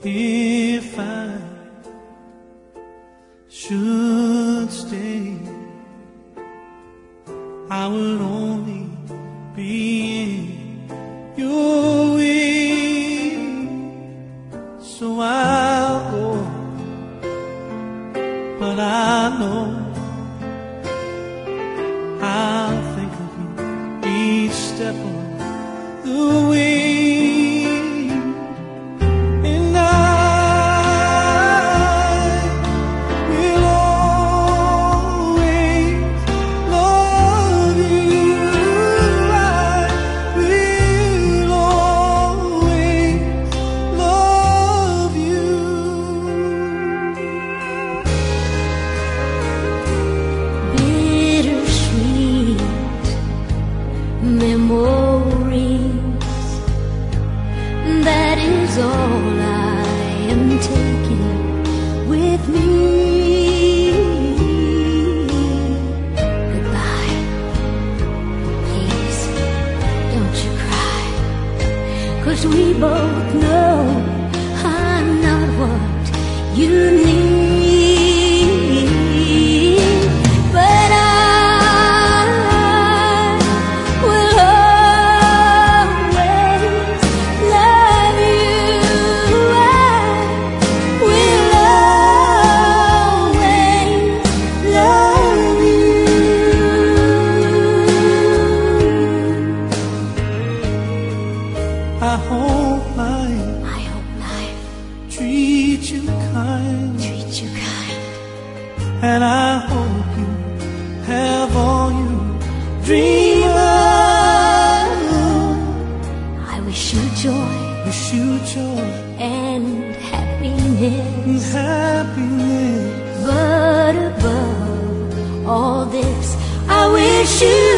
If I should stay, I will only be in your way. So I'll go, but I know I'll think of you each step of the way. Memories, that is all I am taking with me. Goodbye, please don't you cry, 'cause we both know I'm not what you need. I hope life treats you kind, and I hope you have all you dream of. I wish you joy, and happiness, but above all this, I wish you